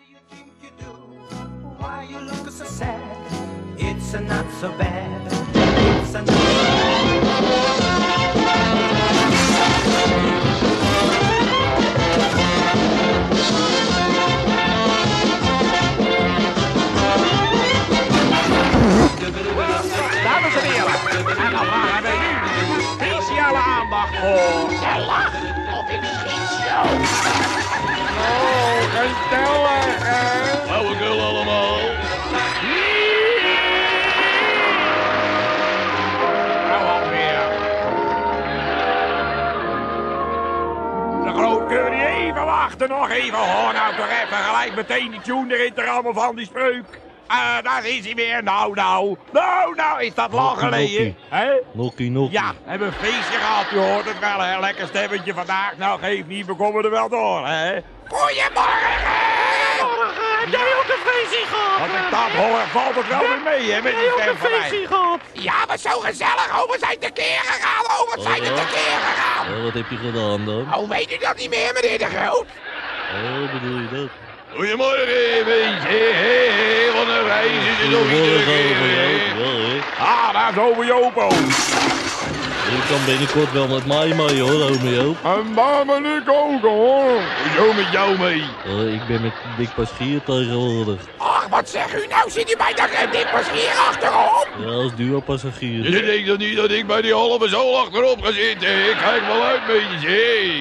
you think you do? Why you look so sad? It's a not so bad. It's a not Dames en heren, en dan vragen wij nu speciale aandacht voor... Jij lacht of ik schiet jou. Oh, geen teller, hè? Flauwekul allemaal. Nou alweer. De groot, kun je even wachten, nog even. Hoor nou toch even gelijk meteen die tune erin te rammen van die spreuk. Daar is hij weer. Nou, is dat lang geleden? Hè? Nokkie. Ja, hebben een feestje gehad, u hoort het wel, hè? Lekker stemmetje vandaag. Nou, geef niet, we komen er wel door, hè? Goedemorgen! Heb jij ook een feestje gehad? Als ik dat hoor, valt het wel weer mee, hè, met die stem van mij. gehad? Ja, maar zo gezellig. Oh, we zijn tekeer gegaan. Oh, wat zijn we tekeer gegaan. Wat heb je gedaan dan? Oh, weet u dat niet meer, meneer De Groot? Hoe bedoel je dat? Goedemorgen, mensen. Wat een reis is het nog iedere keer. Daar is ome Jopo. Je kan binnenkort wel met mij mee hoor, ome Joop. En daar ben ik ook, hoor. Hoezo met jou mee? Ik ben met Dick Paschier tegenwoordig. Ach, wat zegt u nou? Zit u bij dat dit was hier achterop? Ja, als duo-passagier. Je denkt toch niet dat ik bij die halve zool achterop ga zitten? Ik kijk wel uit, mensen.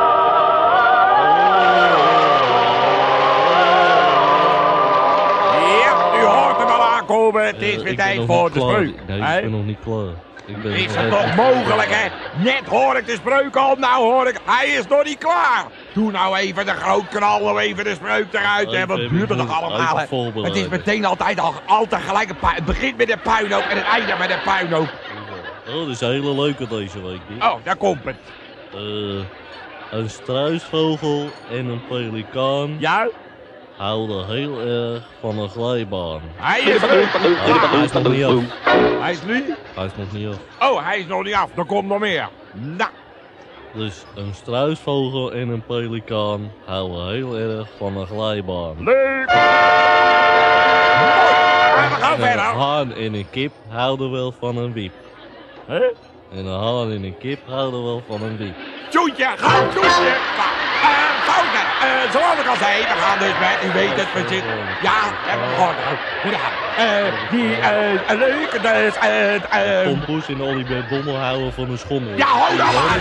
Ja, u hoort er wel aankomen. Het is weer tijd voor de spreuk. Nee, hè? ik ben nog niet klaar. Is het toch mogelijk, hè? Net hoor ik de spreuk al, nou hoor ik, hij is nog niet klaar. Doe nou even de groot knal, nou even de spreuk eruit, hè? Wat duurt het nog allemaal, hè? Het is meteen altijd gelijk een puin. Het begint met een puinhoop en het eindigt met een puinhoop. Oh, dat is een hele leuke deze week. Dick. Oh, daar komt het. Een struisvogel en een pelikaan Ja? houden heel erg van een glijbaan. Hij is leuk. Hij is nog niet af. Hij is nu? Hij is nog niet af. Oh, hij is nog niet af. Er komt nog meer. Nou. Dus een struisvogel en een pelikaan houden heel erg van een glijbaan. Leuk. Mooi. En we gaan En een verder. haan en een kip houden wel van een wiep. Hè? En een haan en een kip houden wel van een wiep. Tjoentje, ga tjoentje. Fouten. Zoals ik al zei, we gaan dus met, u weet het, we zitten. Ja, hebben we gehoord. Ja, leuk, dus, Tom Poes en Olibert Bommel houden van een schommel. ja, hou nou maar.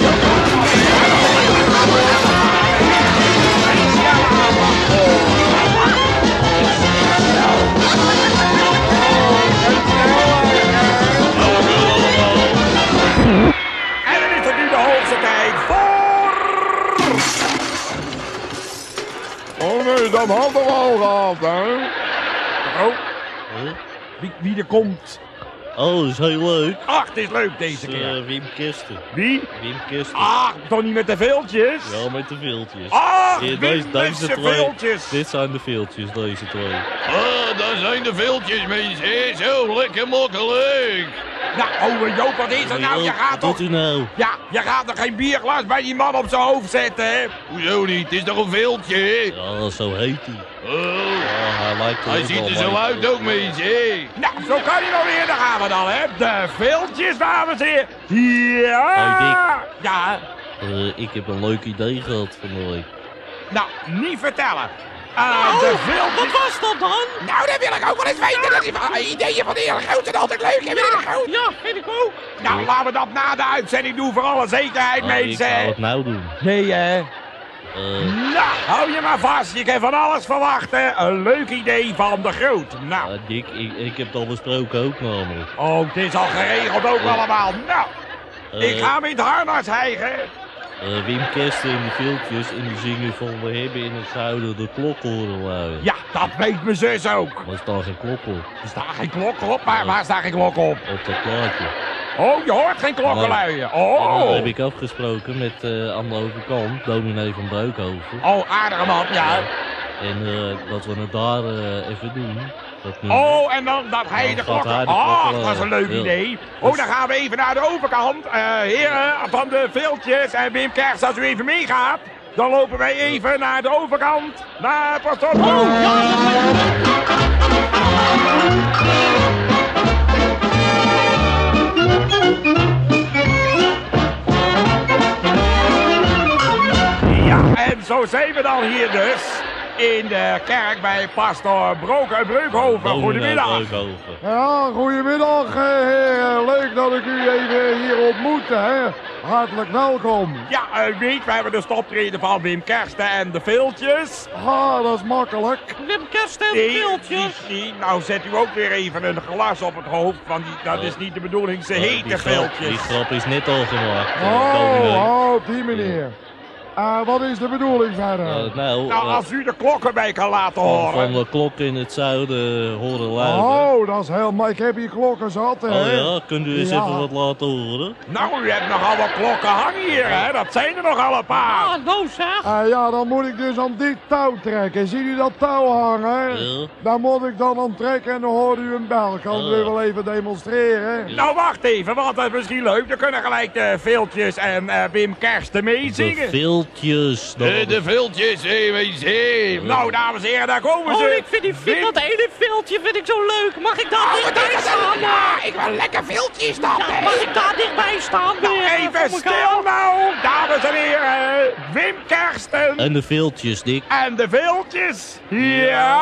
En dan is het nu de hoogste tijd voor... Oh nee, dat hadden we al gehad, hè? Oh, Huh? wie er komt. Oh, dat is heel leuk. Ach, het is leuk deze Dat is, keer. Wim Kester. Wie? Wim Kester. Ach, toch niet met de veeltjes? Ja, met de veeltjes. Ach, Ja, Wim met z'n veeltjes. Dit zijn de veeltjes, deze twee. Ah, daar zijn de veeltjes, mensen. Zo, lekker makkelijk. Nou, ome Joop, wat is er nou? Je gaat Wat toch... doet u nou? Ja, je gaat toch geen bierglas bij die man op zijn hoofd zetten, hè? Hoezo niet? Het is toch een veeltje? Ja, zo heet hij. Oh, Ja, hij lijkt er hij ook ziet wel er zo mee. uit ook, mensen. Nou, zo kan hij nog weer. Daar gaan we dan, hè? De veeltjes, dames en heren. Ja! Hey, Ja, Ik heb een leuk idee gehad van de week. nou, niet vertellen. De veeltjes... Wat was dat dan? Nou, dat wil ik ook wel eens weten. Dat is ideeën van de heer Groot zijn altijd leuk, hè, meneer De Groot? Ja, vind ik ook. Nou, laten we dat na de uitzending doen voor alle zekerheid, Maar ik mensen. ga het nou doen. Nee, hè? Nou, hou je maar vast. Je kan van alles verwachten. Een leuk idee van de Groot. Nou, Dick, ik heb het al besproken ook namelijk. oh, het is al geregeld ook allemaal. Nou, ik ga me in het harnas hijgen. Wim Kester en de veeltjes en die zingen van we hebben in het zuiden de klok horen luiden. Ja, dat weet mijn zus ook. Maar er staat geen klok op. Er staat geen klok op, maar waar staat geen klok op? Op dat plaatje. Oh, je hoort geen klokken luiden. En dan Oh. heb ik afgesproken met aan de overkant, dominee van Breukhoven. Oh, aardige man, ja. En dat we het daar even doen. Dat nu. Oh, en dan dat hij Dan de gaat klokken... hij de Oh, klokken dat is een leuk luiden. idee. Ja. Oh, dan gaan we even naar de overkant. Heren van de veeltjes en Wim Kerst, als u even meegaat. Dan lopen wij even naar de overkant. Naar pastoor Broek. Oh, ja, Ja, en zo zijn we dan hier dus. In de kerk bij pastoor Breukhoven. Goedemiddag. Ja, goedemiddag heren. Leuk dat ik u even hier ontmoet, hè. Hartelijk welkom. Ja, weet, we hebben de stoptreden van Wim Kersten en de Viltjes. Ah, dat is makkelijk. Wim Kersten en Viltjes. Nou zet u ook weer even een glas op het hoofd, want dat is niet de bedoeling. Ze heten Viltjes. Die grap is net al gemaakt. Oh, op die manier. Wat is de bedoeling verder? Nou, als u de klokken bij kan laten horen. Van de klok in het zuiden horen luiden. Oh, dat is helemaal... Ik heb hier klokken zat, hè. Oh ja, kunt u eens even wat laten horen? Nou, u hebt nogal wat klokken hangen hier, hè. Dat zijn er nogal een paar. Ah, nou zeg. Ja, dan moet ik dus aan dit touw trekken. Ziet u dat touw hangen? Ja. Daar moet ik dan aan trekken en dan hoort u een bel. Kan u wel even demonstreren? Nou, wacht even, want dat is misschien leuk. Dan kunnen gelijk de Viltjes en Wim Kersten meezingen. De Viltjes. De Viltjes, hé. Nou, dames en heren, daar komen ze. Oh, ik vind dat ene Viltje vind ik zo leuk. Mag ik daar dichtbij staan? Ja, ik wil lekker Viltjes dan. Ja, mag ik daar dichtbij staan? Even stil nou, dames en heren. Wim Kersten. En de Viltjes, Dick. En de Viltjes. Ja.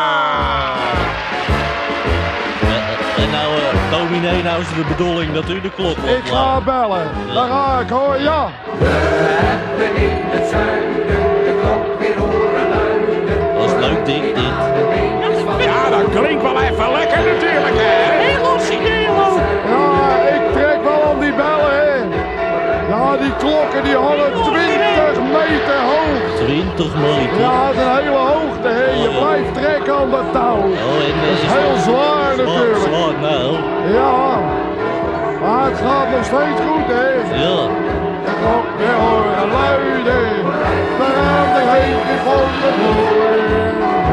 En nou, dominee, nou is het de bedoeling dat u de klok Ik laat. ga bellen. Daar ga ik hoor, ja. We hebben in het zuiden de klok weer horen luiden. Dat is leuk, Dick, dit. Ja, dat klinkt wel even lekker natuurlijk, hè. Heel origineel. Ja, ik trek wel aan die bellen, hè. Ja, die klokken die hangen 20 meter hoog. 20 meter. Ja, het is een hele hoogte, hè. Je blijft trekken aan dat touw. Dat is heel zwaar natuurlijk. Zwaar, nou. Ja, maar het gaat nog steeds goed, hè. Ja. De klok weer horen luiden. Daar aan de heen van de boer.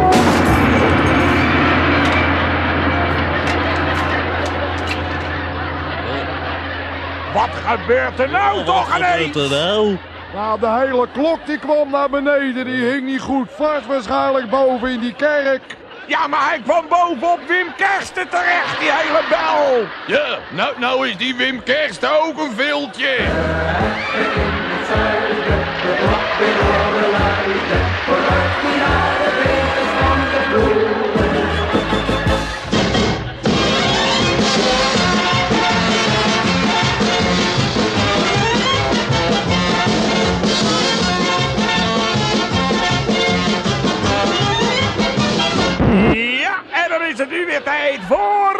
Wat gebeurt er nou toch ineens? Wat er nou? Nou, de hele klok die kwam naar beneden. Die hing niet goed vast, waarschijnlijk boven in die kerk. Ja, maar hij kwam bovenop Wim Kersten terecht, die hele bel. Ja, nou is die Wim Kersten ook een Viltje. Ja, en dan is het nu weer tijd voor...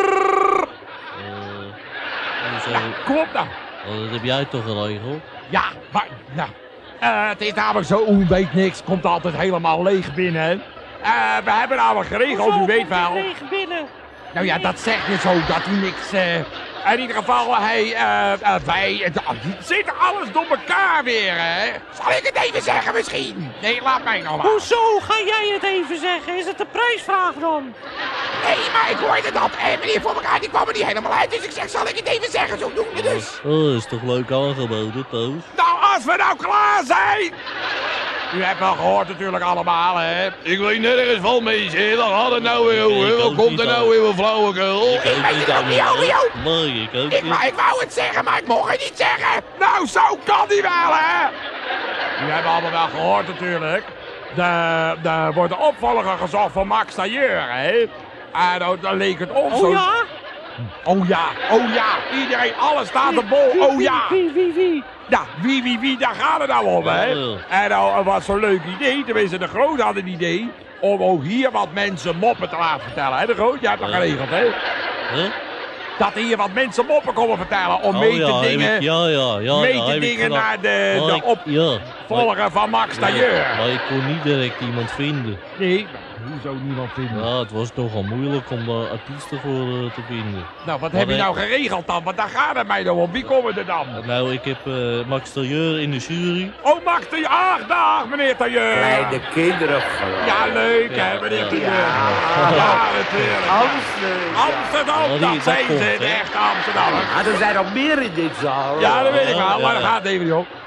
Ja, kom op nou. Dat heb jij toch geregeld? Ja, maar... Nou, het is namelijk zo, u weet niks, komt altijd helemaal leeg binnen. Hè. We hebben namelijk geregeld, u weet wel. Binnen. Nou ja, dat zeg je zo, dat u niks... in ieder geval, wij... Het zit alles door elkaar weer, hè? Zal ik het even zeggen misschien? Nee, laat mij nog maar. Hoezo ga jij het even zeggen? Is het de prijsvraag dan? Nee, maar ik hoorde dat. Meneer voor elkaar, die kwam er niet helemaal uit. Dus ik zeg, zal ik het even zeggen? Zo doen we dus. Oh, is toch leuk aangeboden, Toos? Nou, als we nou klaar zijn... U hebt wel gehoord natuurlijk allemaal, hè? Ik weet nergens van, mensen. Waar gaat het nou weer over? Wat komt er nou weer voor flauwekul? Ik weet het ook niet over jou. Nee, ik ook niet. Ik wou het zeggen, maar ik mocht het niet zeggen. Nou, zo kan die wel, hè? U hebt allemaal wel gehoord natuurlijk. Er wordt een opvolger gezocht voor Max Tailleur, hè? En dan leek het op zo... Oh ja? Oh ja, iedereen, alles staat op bol, oh ja. Wie? Ja, wie, daar gaat het nou om, hè? Ja. En nou, was zo'n leuk idee, tenminste de Groot had een idee... om ook hier wat mensen moppen te laten vertellen, hè? De Groot, jij hebt dat geregeld, hè? Huh? Dat hier wat mensen moppen komen vertellen om mee te dingen... mee te dingen naar de opvolger van Max Tailleur. Maar ik kon niet direct iemand vinden. Nee, hoezo niemand vinden? Ja, het was nogal moeilijk om daar artiesten voor te vinden. Nou, wat heb je nou geregeld dan? Want daar gaat het mij nog om. Wie komen er dan? Nou, ik heb Max Tailleur in de jury. Oh, Max Tailleur. Ach, dag, meneer Tailleur. Kleine kinderen. Ja, leuk hè, meneer Tailleur. Ja, natuurlijk. Amsterdam, dat zijn ze, de echte Amsterdammers. Ah, er zijn nog meer in dit zaal. Ja, dat weet ik wel, maar dat gaat even niet op.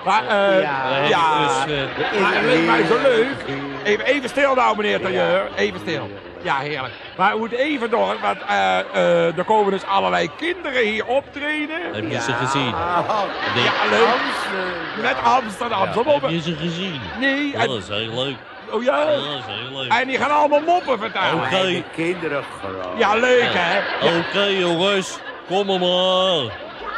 Maar, ja. Maar het leek mij zo leuk. Even stil nou, meneer Tailleur. Even stil. Ja, heerlijk. Maar we moeten even door, want er komen dus allerlei kinderen hier optreden. Heb je ze gezien? Ja, leuk. Met Amsterdam. Heb je ze gezien? Nee. Dat is heel leuk. Oh ja? Dat is heel leuk. En die gaan allemaal moppen vertellen. Oké. Kinderen gewoon. Ja, leuk hè? Oké, jongens. Kom maar.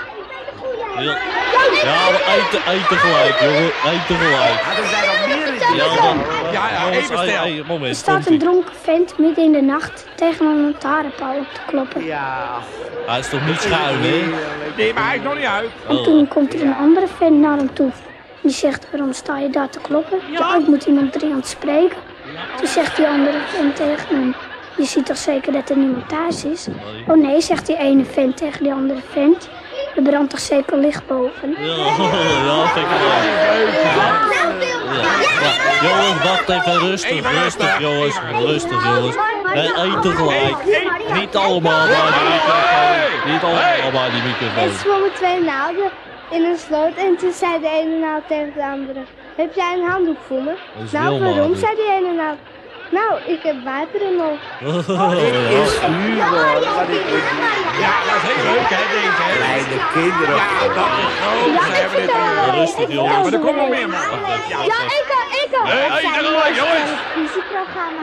Ja, maar eet tegelijk, jongen. Eet tegelijk. Er zijn nog meer in Ja, dan. Ja, even stil. Moment. Er staat een dronken vent midden in de nacht tegen een lantaarnpaal op te kloppen. Ja. Hij is toch niet schuin, hè? Nee, maar hij is nog niet uit. En toen komt er een andere vent naar hem toe. Die zegt, waarom sta je daar te kloppen? Ja, ik moet iemand dringend spreken. Toen zegt die andere vent tegen hem, je ziet toch zeker dat er niemand thuis is? Oh nee, zegt die ene vent tegen die andere vent. Er brandt toch zeker licht boven? Ja, vind ik wel. Ja. Jongens, wacht even. Rustig, jongens. Rustig, jongens. Nee, eet tegelijk. Niet allemaal bij die microfoon. Niet allemaal bij die microfoon. Er zwommen twee naalden in een sloot en toen zei de ene naald tegen de andere, heb jij een handdoek voor me? Nou, waarom, zei die ene naald. Nou, ik heb water er nog. Is humor. Ja, dat is heel leuk hè, deze hè? Kleine kinderen. Ja, dat is groot. Ja, ik vertel wel. Rustig, jongens. Ja, maar er komt nog meer man. Ja, ik ook. Hey, tegelijk, jongens. Televisieprogramma.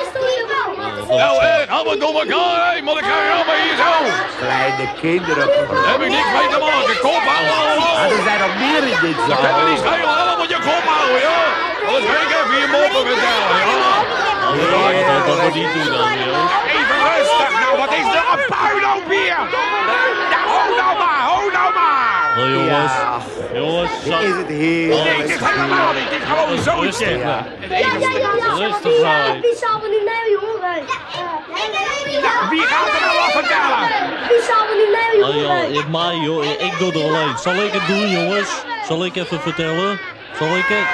Nou, allemaal door elkaar, hé. Maar ik ga allemaal hier zo. Kleine kinderen. Daar heb ik niks mee te maken. Kop houden allemaal. Er zijn nog meer in dit zaal. Ik kan er niet schelen. Allemaal moet je kop houden, ja. Anders ga ik even je moppen vertellen, ja. Dat moet niet doen dan, jongens. Even rustig nou, wat is er een puinhoop hier? Ja, ho nou maar. Oh, jongens. Jongens. Is het heerlijk. Nee, dit is helemaal niet, dit is gewoon een zootje. Rustig zijn. Wie zal me niet mee horen? Wie gaat er nou wat vertellen? Wie zal me niet mee Oh horen? ja, mij joh, ik doe het alleen. Zal ik het doen, jongens? Zal ik even vertellen? Zal ik het?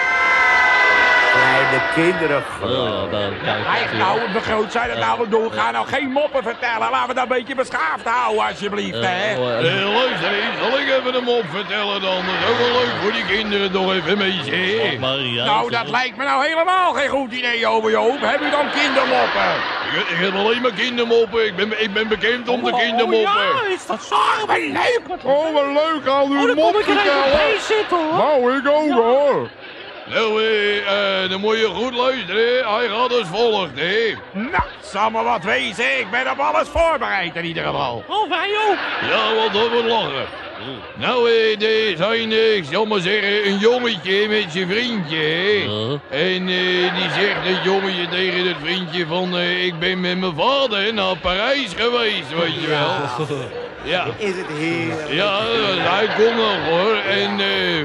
Kleine kinderen. Oh ja, dan kijk Hij ik. nou, de groot zijn het nou doen. Ga nou geen moppen vertellen. Laten we dat een beetje beschaafd houden, alsjeblieft, hè. Luister eens, zal ik even een mop vertellen dan? Dat is ook wel leuk voor die kinderen toch even mee, hè? Nou, dat lijkt me nou helemaal geen goed idee, Ome Joop. Heb u dan kindermoppen? Ik heb alleen maar kindermoppen. Ik ben bekend om de kindermoppen. Ja, is dat zo? Ach, wat leuk. Oh, wat leuk. Al uw Dan mop kom ik er even vertellen. bij zitten, hoor. Nou, ik ook hoor. Nou, dan moet je goed luisteren. Hij gaat als volgt, hè. Nou, zal maar wat wezen. Ik ben op alles voorbereid in ieder geval. Oh, wij ook. Ja, want dat wordt lachen. Nou, er zijn, ik zal maar zeggen, een jongetje met zijn vriendje, hè. En die zegt het jongetje tegen het vriendje van, ik ben met mijn vader naar Parijs geweest, weet je wel. Ja. Is het heerlijk. Ja, hij komt nog hoor. En,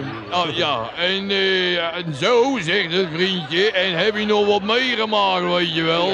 en zo zegt het vriendje, en heb je nog wat meegemaakt, weet je wel.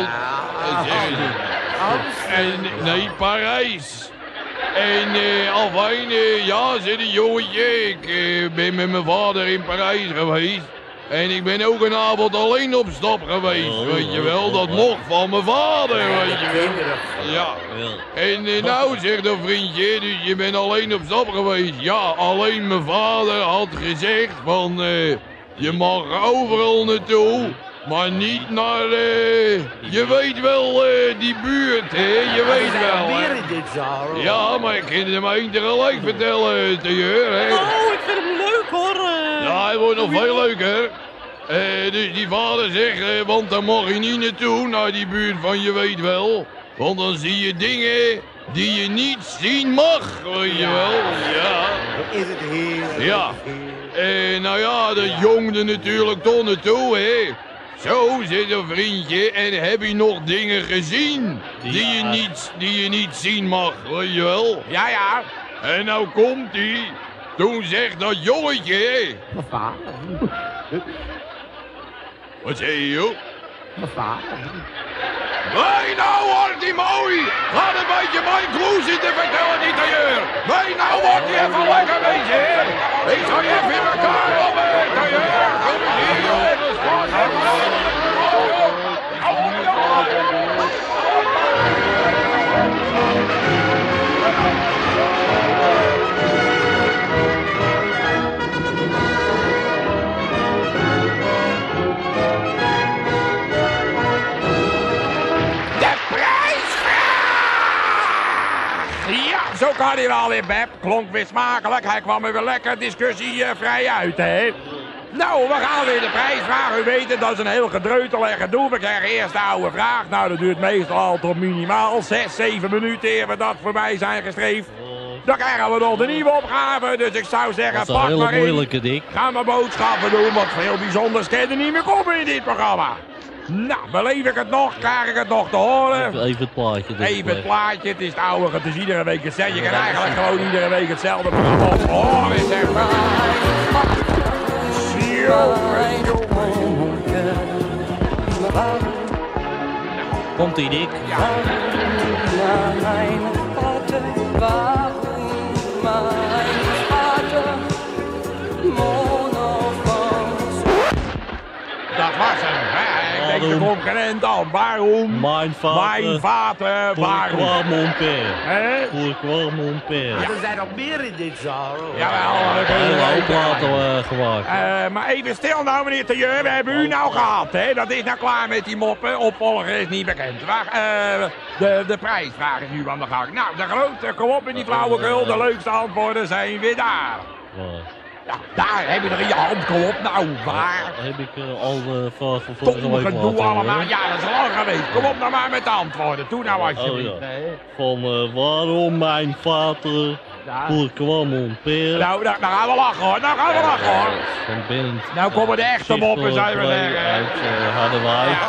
Nee, Parijs. En afijn, ja, zegt het jongetje, ik ben met mijn vader in Parijs geweest. En ik ben ook een avond alleen op stap geweest, weet je wel. Dat mocht van mijn vader, weet je wel. Ja. En nou, zegt een vriendje, dus je bent alleen op stap geweest. Ja, alleen mijn vader had gezegd van, je mag overal naartoe. Maar niet naar, je weet wel, die buurt, hè, je weet wel. Meer in dit zaal. Ja, maar ik kan hem één tegelijk vertellen, Tailleur, hè. Oh, ik vind hem leuk, hoor. Ja, hij wordt nog veel leuker. Dus die vader zegt, want dan mag je niet naartoe, naar die buurt van je weet wel. Want dan zie je dingen die je niet zien mag, weet je wel. Ja. Is het heerlijk. Ja. Nou ja, dat jongde natuurlijk toch naartoe, hè. Zo, zit een vriendje, en heb je nog dingen gezien die je niet zien mag, weet je wel? Ja, ja. En nou komt ie. Toen zegt dat jongetje... Papa. Wat zei je, joh? Papa. Nee, nou wordt die mooi. Laat een beetje mijn clue zitten vertellen, die tailleur. Nee, nou wordt die even lekker bezig, hè. Ik zal je even in elkaar hebben, tailleur. Kom eens hier, joh. Dat is goed, hè. zo kan hij wel in Beb. Klonk weer smakelijk. Hij kwam er weer lekker discussievrij uit, hè. Nou, we gaan weer de prijsvraag. U weet het, dat is een heel gedreutel en gedoe. We krijgen eerst de oude vraag. Nou, dat duurt meestal al tot minimaal 6, 7 minuten eer we dat voorbij zijn gestreefd. Dan krijgen we nog de nieuwe opgave. Dus ik zou zeggen, dat is pak een hele maar in. moeilijke, Dick. Ga maar boodschappen doen, want veel bijzonders kan er niet meer komen in dit programma. Nou, beleef ik het nog, krijg ik het nog te horen. Even het plaatje. Even het plaatje, het is het oude, het is iedere week hetzelfde. Je kan eigenlijk gewoon iedere week hetzelfde programma horen. Zeg maar. Komt-ie, Dick. Ja. Dat was hem, hè? Ik denk de concurrent dan. Waarom? Mijn vader. Waarom? Pourquoi mon père? Hè? Pourquoi mon père? Ja, er zijn nog meer in dit zaal. Jawel, dat Heel hoop platen gemaakt. maar even stil nou, meneer Tailleur. We hebben u nou gehad, hè? Dat is nou klaar met die moppen. Opvolger is niet bekend. De prijsvraag is nu aan de gang. Nou, de grote, kom op in die flauwekul. De leukste antwoorden zijn weer daar. Ja, daar heb je er in je hand, kom op nou, waar? Heb ik al de vraag van vorige week gedoe laten allemaal, horen. ja, dat is lang geweest. Kom op nou maar met de antwoorden, doe nou alsjeblieft. Oh, ja. Van waarom mijn vader, pourquoi mon père? Nou, nou gaan we lachen hoor, nou gaan we lachen hoor. Van Bernd. Nou komen de echte moppen, zou je maar zeggen. Uit Harderwijk.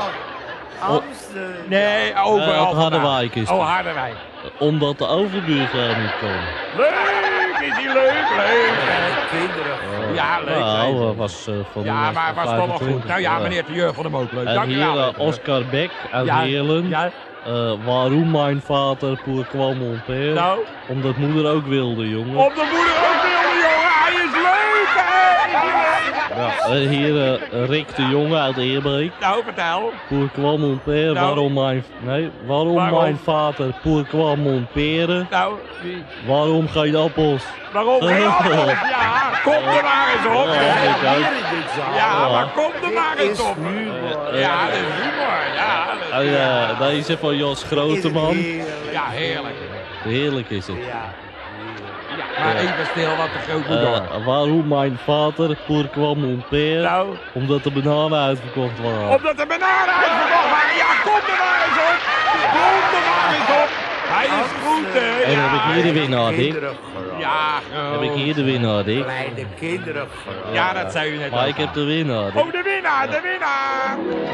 Nee, overal. Uit Harderwijk is het. Oh, Harderwijk. Omdat de overbuurvrouw niet kon. Leuk, is die leuk, leuk. Ja, leuk. Nou, dat was van ja, maar was toch wel goed. Nou ja, meneer Tailleur vond hem ook leuk. En hier Oscar Beck uit Heerlen. Ja. Waarom mijn vader pourquoi mon père? Nou? Omdat moeder ook wilde, jongen. Omdat moeder ook wilde, jongen. Hij is leuk, hè? Ja, hier Rick de Jonge uit Eerbeek. Nou, vertel. Pourquoi mon père? Nou. Waarom mijn vader? Pourquoi mon père? Nou, wie? Waarom geen appels? Waarom geen appels? Ja, kom er maar eens op. Ja, maar kom er maar eens op. Ja, dat is humor. Ja, deze van Jos Groteman. Ja, heerlijk. Heerlijk is het. Maar even stil, wat de groot moet door. Waarom mijn vader, pourquoi mon père? Nou? Omdat de bananen uitverkocht waren. Omdat de bananen uitverkocht waren? Ja, kom er maar eens op. Kom er maar eens op. Hij is goed, hè? En dan heb ik hier de winnaar, Dick. Ja, Heb ik hier de winnaar, Dick. Kleine kinderen. Ja, dat zei u net Maar ook ik heb de winnaar, Dick. Oh, de winnaar, de winnaar.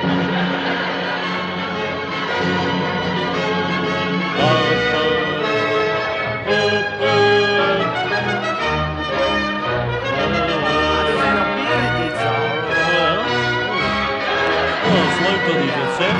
Er zijn nog meer in dit zaal. Dat is leuk dat hij dat zegt.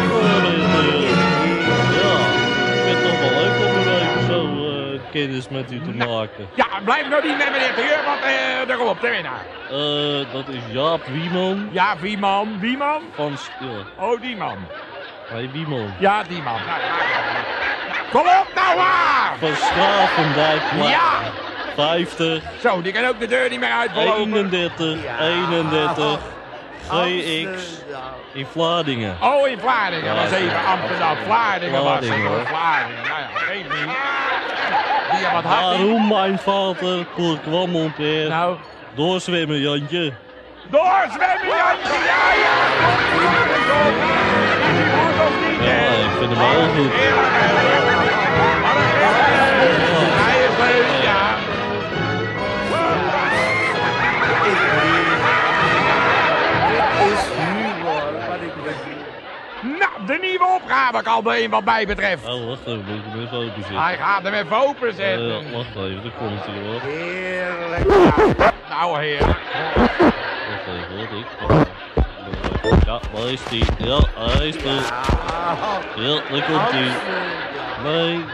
Ja, ik vind het toch wel leuk om even zo kennis met u te maken. Ja, blijf nou niet met meneer Tailleur, want er komt op de winnaar. Dat is Jaap Wieman. Ja, wie man? Wie man? Van Oh, die man. Hey, Wieman. Ja, die man. Nou, kom op nou maar! Van Schravendijk. Ja! 50. Zo, die kan ook de deur niet meer uitlopen. 31. 31. GX. In Vlaardingen. Oh, in Vlaardingen. Was even Amsterdam. Vlaardingen was het. Vlaardingen, hoor. Vlaardingen. Nou ja, geen niet. Die wat hard in. Waarom mijn vader, pourquoi mon père? Nou. Doorzwemmen, Jantje. Doorzwemmen, Jantje. Ja, ja. Kom maar eens op. Die wordt of niet, Ja, hè? ik vind hem heel goed. Heerlijk, heerlijk. Wat een heerlijk. Hij is leuk, ja. Nou, de nieuwe opgave kan er een wat mij betreft. Oh, wacht even, moet ik hem even openzetten. Hij gaat hem even openzetten. Wacht even, daar komt hij hoor. Heerlijk. Nou, heerlijk. Wacht even hoor, ik. Ja, waar is die? Ja, hij is er. Ja, daar komt hij. Nee.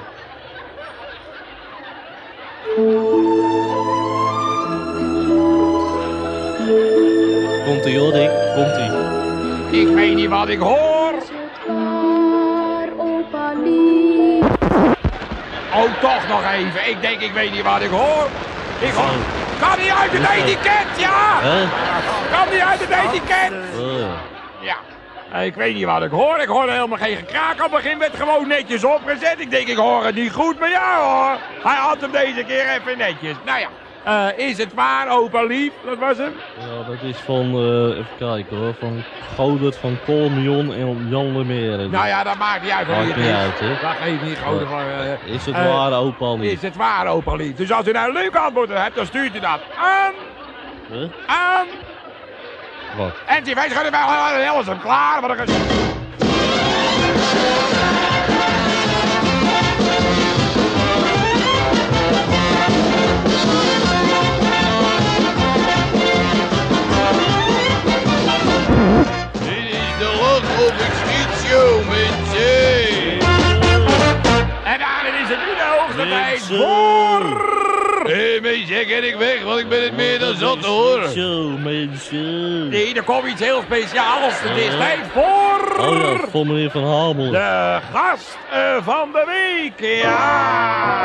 Komt hij hoor, Dick. Komt hij. Ik weet niet wat ik hoor. Oh, toch nog even. Ik denk, ik weet niet wat ik hoor. Ik hoor. Kan niet uit het etiket, ja! Hè? Kan niet uit het etiket! Oh. Ja. Ik weet niet wat ik hoor. Ik hoorde helemaal geen gekraak. Aan het begin werd gewoon netjes opgezet. Ik denk, ik hoor het niet goed, maar ja hoor. Hij had hem deze keer even netjes. Nou ja. Is het waar, opa lief? Dat was hem? Ja, dat is van, even kijken hoor, van Godert van Colmion en Jan Lemere. Nou ja, dat maakt niet uit. Maakt niet uit, hè? Dat geeft niet Godert van... Is het waar, opa lief? Is het waar, opa lief? Dus als u nou een leuk antwoord hebt, dan stuurt u dat aan... Aan... Wat? NTV, schud het wel, alles hem klaar. Wat een... Of ik schiet show, mensen. En daarin is het nu de hoogste tijd voor... Mensen, ken ik weg, want ik ben het meer dan zat, hoor. Zo, mensen. Nee, er komt iets heel speciaals. Het is tijd voor... Oh ja, voor meneer Van Hamelen. De gast van de week, ja.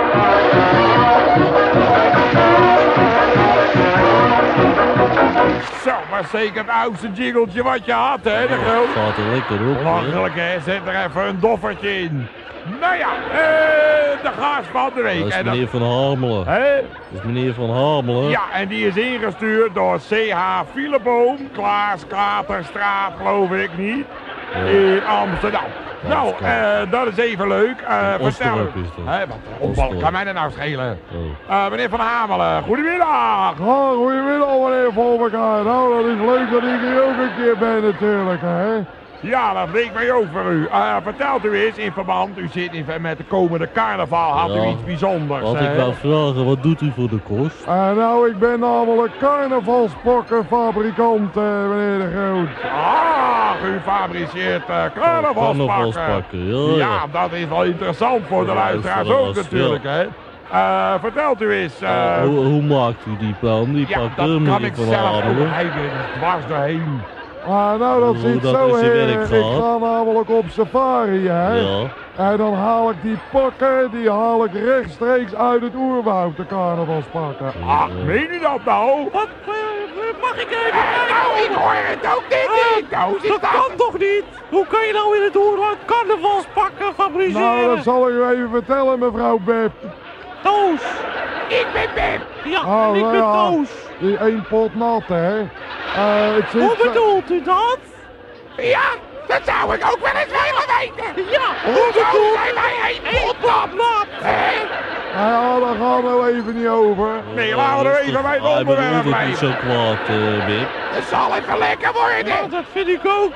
Zo, maar zeker het oudste jingeltje wat je had, hè, de groot. Gaat er lekker op, lachelijk, hè. Zet er even een doffertje in. Nou ja, de gast van de week. Dat is meneer Van Hamelen. Hè? Dat is meneer Van Hamelen. Ja, en die is ingestuurd door C.H. Philipboom, Klaas Katerstraat, geloof ik niet, in Amsterdam. Nou, dat is even leuk. Vertel is dat. Wat opbal, kan mij dat nou schelen? Oh. Meneer Van Hamelen, goedemiddag. Ja, goedemiddag meneer Volmekaar. Nou, dat is leuk dat ik hier ook een keer ben natuurlijk, hè. Ja, dat leek mij ook voor u. Vertelt u eens in verband, u zit met de komende carnaval, had u iets bijzonders? Wat ik wou vragen, wat doet u voor de kost? Nou, ik ben namelijk carnavalspakkenfabrikant, meneer de Groot. Ah, u fabriceert carnavalspakken. Ja, dat is wel interessant voor de luisteraars ook natuurlijk, hè. Vertelt u eens. Hoe maakt u die plan? Die pakken, dat kan ik zelf ook dwars doorheen. Nou, dat zit zo, ik ga namelijk op safari, hè. Ja. En dan haal ik die pakken, die haal ik rechtstreeks uit het oerwoud, de carnavalspakken. Ach, meen u dat nou? Wat? Mag ik even kijken? Nou, ik hoor het ook niet. Nou, dat kan toch niet? Hoe kan je nou in het oerwoud carnavalspakken fabriceren? Nou, dat zal ik u even vertellen, mevrouw Beb. Toos. Ik ben Beb. Ja, en ik ben Toos. Die 1 pot nat, hè. Hoe bedoelt u dat? Ja, dat zou ik ook wel eens willen weten. Ja, hoe bedoelt zijn wij 1 pot nat? Ja, daar gaan we even niet over. Nee, laten we even bij het onderwerp blijven. niet zo kwaad, Bib. Het zal even lekker worden. Ja, dat vind ik ook.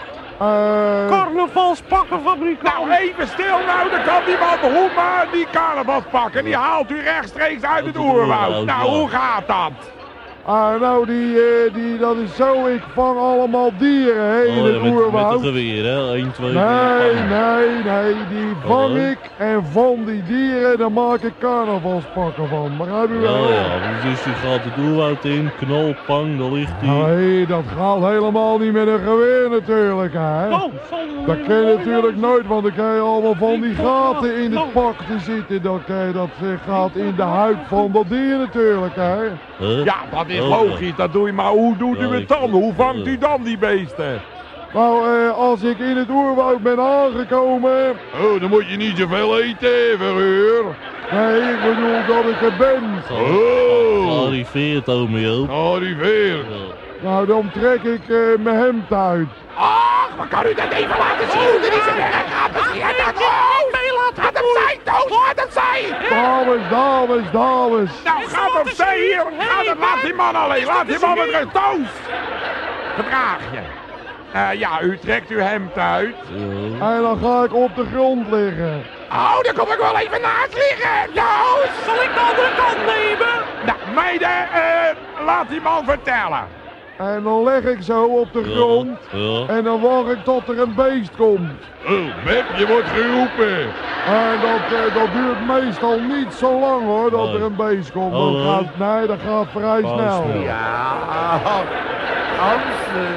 Carnavalspakkenfabrikant. Nou, even stil nou, dan kan die man Hoema die carnavalspakken, die haalt u rechtstreeks uit het oerwoud. Nou, hoe gaat dat? Nou, dat is zo, ik vang allemaal dieren, hè, in het oerwoud. Met een geweer, hè? 1, 2, 3. Nee, die vang ik en van die dieren, daar maak ik carnavalspakken van. Begrijp u wel? Ja, dus u gaat het oerwoud in, knal, pang, daar ligt hij. Nee, dat gaat helemaal niet met een geweer natuurlijk, hè. Dat kun je natuurlijk nooit, want dan krijg je allemaal van die gaten in het pak te zitten. Dat gaat in de huid van dat dier natuurlijk, hè. Ja, dat is logisch, dat doe je, maar hoe doet u het dan? Hoe vangt u dan die beesten? Nou, als ik in het oerwoud ben aangekomen... Oh, dan moet je niet zoveel eten, verhuur. Nee, ik bedoel dat ik er ben. Arriveert, ome Joop. Arriveert. Nou, dan trek ik mijn hemd uit. Ach, maar kan u dat even laten zien? Dit is een erg gaat het zijn, Toos, gaat het zijn! Dames. Nou, gaat op zee hier! Laat die man alleen! Laat die man met rust! Toos! Gedraag je. Ja, u trekt uw hemd uit. En dan ga ik op de grond liggen. Oh, dan kom ik wel even naast liggen! Toos! Zal ik de andere kant nemen? Nou, meiden, laat die man vertellen. En dan leg ik zo op de grond. En dan wacht ik tot er een beest komt. Oh, Beb, je wordt geroepen. En dat duurt meestal niet zo lang hoor, dat er een beest komt. Dat gaat vrij snel. Ja, Amsterdam.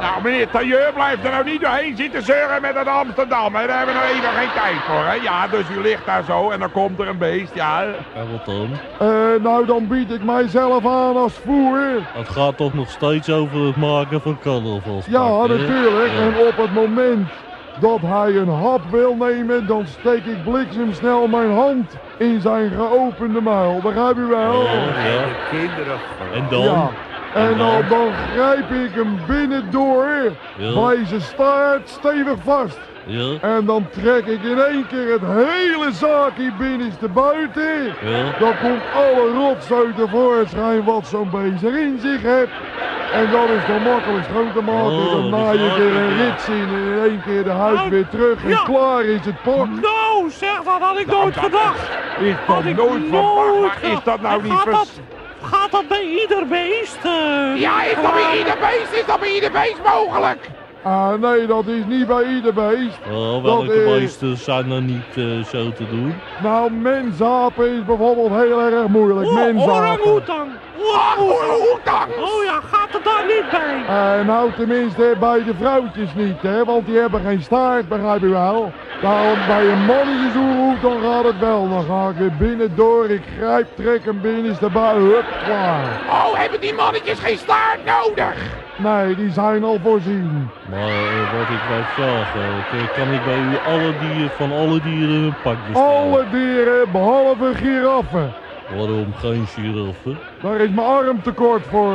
Nou, meneer Tailleur, blijft er nou niet doorheen zitten zeuren met het Amsterdam. Hè? Daar hebben we nou even geen tijd voor, hè? Ja, dus u ligt daar zo en dan komt er een beest, ja. En wat dan? Nou, dan bied ik mijzelf aan als voer. Het gaat toch nog steeds over het maken van carnavalspak, Ja, natuurlijk. Ja. En op het moment dat hij een hap wil nemen, dan steek ik bliksemsnel mijn hand in zijn geopende muil. Begrijp u wel? Ja. Kinderen. En dan? Ja. En dan grijp ik hem binnendoor bij zijn staart stevig vast. Ja. En dan trek ik in één keer het hele zaakje binnenste buiten. Ja. Dan komt alle rotzooi tevoorschijn wat zo'n beest er in zich heeft. En dan is het makkelijk schoon te maken. Dan naai je er een rits in en in één keer de huid weer terug en klaar is het pak. Nou, zeg, dat had ik nooit gedacht. Is dat nooit verwacht, maar is dat nou niet Gaat dat bij ieder beest? Ja, is dat bij ieder beest? Is dat bij ieder beest mogelijk? Nee, dat is niet bij ieder beest. Welke beesten zijn er niet zo te doen? Nou, mensapen is bijvoorbeeld heel erg moeilijk. Mensapen. Orang-oetang. Orang-oetang. Oh ja, gaat het daar niet bij? Nou, tenminste bij de vrouwtjes niet, hè, want die hebben geen staart, begrijp je wel. Nou, bij een mannetjesoerhoek dan gaat het wel. Dan ga ik er binnendoor, ik grijp, trek hem binnenste buiten, hup, klaar. Oh, hebben die mannetjes geen staart nodig? Nee, die zijn al voorzien. Maar wat ik wou vragen, kan ik bij u van alle dieren een pak bestellen? Alle dieren, behalve giraffen. Waarom geen giraffen? Daar is mijn arm tekort voor.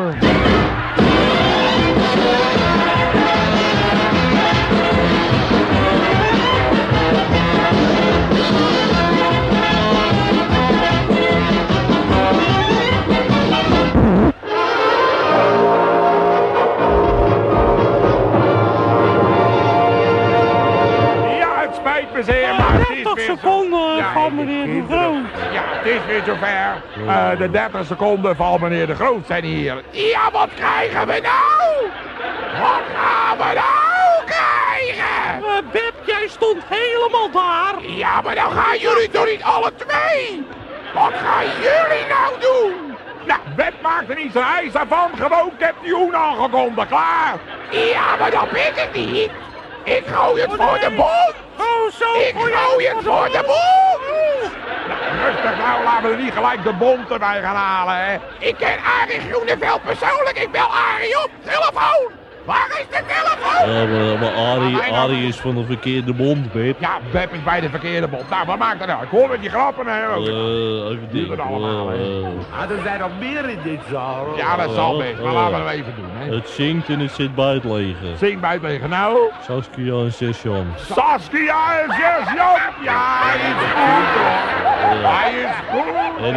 Spijt me zeer, maar het is 30 weer seconden van meneer De Groot. Ja, het is weer zover. De 30 seconden van meneer De Groot zijn hier. Ja, wat krijgen we nou? Wat gaan we nou krijgen? Beb, jij stond helemaal daar. Ja, maar dan gaan jullie toch niet alle twee? Wat gaan jullie nou doen? Nou, Beb maakt er niet zijn ijzer van. Gewoon Captain aangekondigd, klaar. Ja, maar dat ben ik niet. Ik gooi het voor de bond! Oh, zo! Ik gooi het voor de bond! Nou, rustig nou, laten we er niet gelijk de bond erbij gaan halen, hè. Ik ken Arie Groeneveld persoonlijk, ik bel Arie op, telefoon! Waar is de telefoon? Ja, maar Arie is van de verkeerde bond, Beb. Ja, Beb is bij de verkeerde bond. Nou, wat maakt dat nou? Ik hoor met die grappen, hè. Even denken. Er zijn nog meer in dit zaal. Ja, dat zal best, maar laten we het even doen, hè. Het zingt en het zit bij het leger. Zing bij het leger, nou. Saskia en Session. Saskia en Session! Ja, hij is goed, hoor. Hij is goed.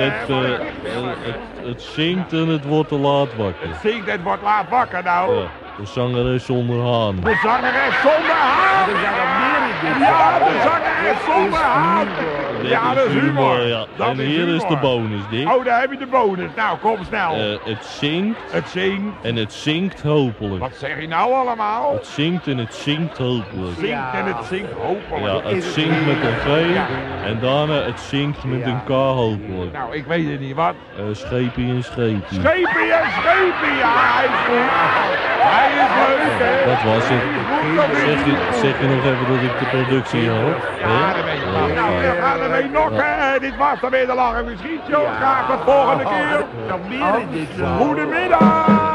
En het zingt en het wordt te laat wakker. Het zingt en het wordt laat wakker, nou. Ja. De zangeres zonder haan. De zangeres zonder haan! Ja, de zangeres zonder haan! Ja, dat is humor! Ja. Dat En hier is de bonus, Dick. Oh, daar heb je de bonus. Nou, kom snel. Het zingt. Het zingt. En het zingt hopelijk. Wat zeg je nou allemaal? Het zingt en het zingt hopelijk. Het zingt en het zingt hopelijk. Ja, het zingt met een G. En daarna het zingt met een K hopelijk. Nou, ik weet het niet, wat? Scheepie en scheepie. Scheepie en scheepie, ja, hij is goed. Hij is leuk, hè? Dat was het. Zeg je nog even dat ik de productie had? Ja, dat weet je wel. Nou, we gaan ermee nog, hè? Dit was dan weer de Lach en Geschiet, joh. Graag tot volgende keer. Nog meer in dit zaal. Goedemiddag.